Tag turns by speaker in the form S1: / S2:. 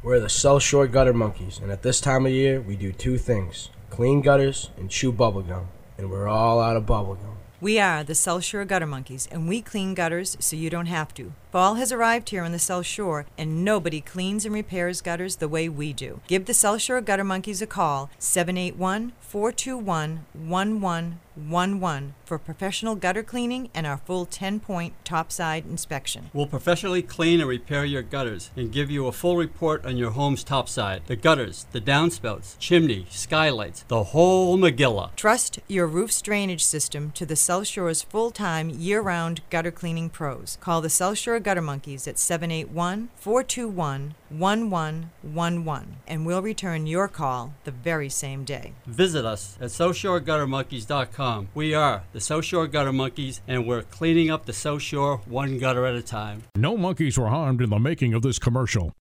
S1: We're the South Shore Gutter Monkeys, and at this time of year, we do two things: clean gutters and chew bubblegum. And we're all out of bubblegum.
S2: We are the South Shore Gutter Monkeys, and we clean gutters so you don't have to. Fall has arrived here on the South Shore, and nobody cleans and repairs gutters the way we do. Give the South Shore Gutter Monkeys a call, 781-421-1111, for professional gutter cleaning and our full 10-point topside inspection.
S3: We'll professionally clean and repair your gutters and give you a full report on your home's topside, the gutters, the downspouts, chimney, skylights, the whole Megillah.
S2: Trust your roof's drainage system to the South Shore's full-time, year-round gutter cleaning pros. Call the South Shore Gutter Monkeys at 781-421-1111, and we'll return your call the very same day.
S3: Visit us at SouthShoreGutterMonkeys.com. We are the South Shore Gutter Monkeys, and we're cleaning up the South Shore one gutter at a time.
S4: No monkeys were harmed in the making of this commercial.